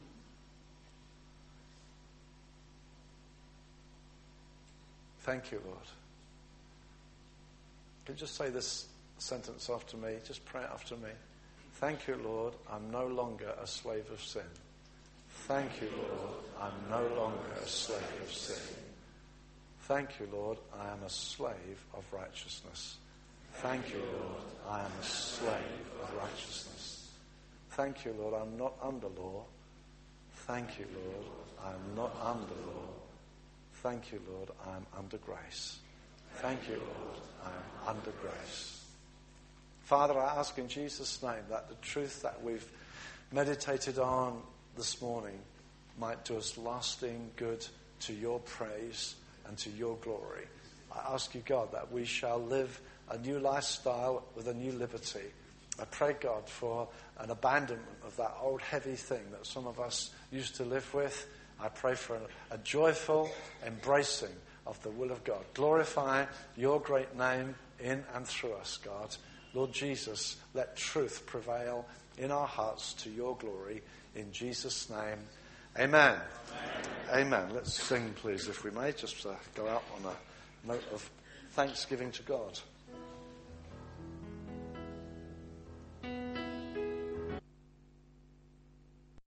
Thank you, Lord. Can you just say this sentence after me? Just pray it after me. Thank you, Lord, I'm no longer a slave of sin. Thank you, Lord, I'm no longer a slave of sin. Thank you, Lord, I am a slave of righteousness. Thank you, Lord, I am a slave of righteousness. Thank you, Lord, I'm not under law. Thank you, Lord, I am not under law. Thank you, Lord, I am under grace. Thank you, Lord, I am under grace. Father, I ask in Jesus' name that the truth that we've meditated on this morning might do us lasting good to your praise and to your glory. I ask you, God, that we shall live a new lifestyle with a new liberty. I pray, God, for an abandonment of that old heavy thing that some of us used to live with. I pray for a joyful embracing of the will of God. Glorify your great name in and through us, God. Lord Jesus, let truth prevail in our hearts to your glory. In Jesus' name, amen. Amen. Let's sing, please, if we may. Just go out on a note of thanksgiving to God.